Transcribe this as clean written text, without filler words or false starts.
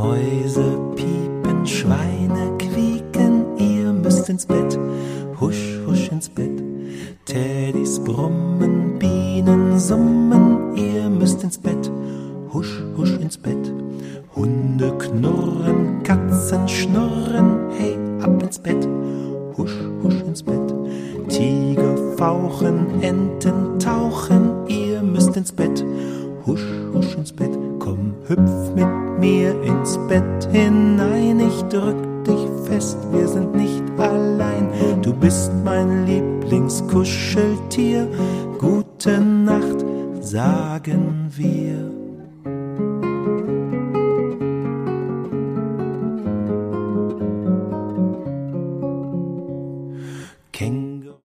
Mäuse piepen, Schweine quieken, ihr müsst ins Bett, husch, husch ins Bett. Teddys brummen, Bienen summen, ihr müsst ins Bett, husch, husch ins Bett. Hunde knurren, Katzen schnurren, hey, ab ins Bett, husch, husch ins Bett. Tiger fauchen, Enten tauchen, ihr müsst ins Bett, husch, husch ins Bett. Komm, hüpf mit mir ins Bett hinein, ich drück dich fest, wir sind nicht allein. Du bist mein Lieblingskuscheltier, gute Nacht, sagen wir.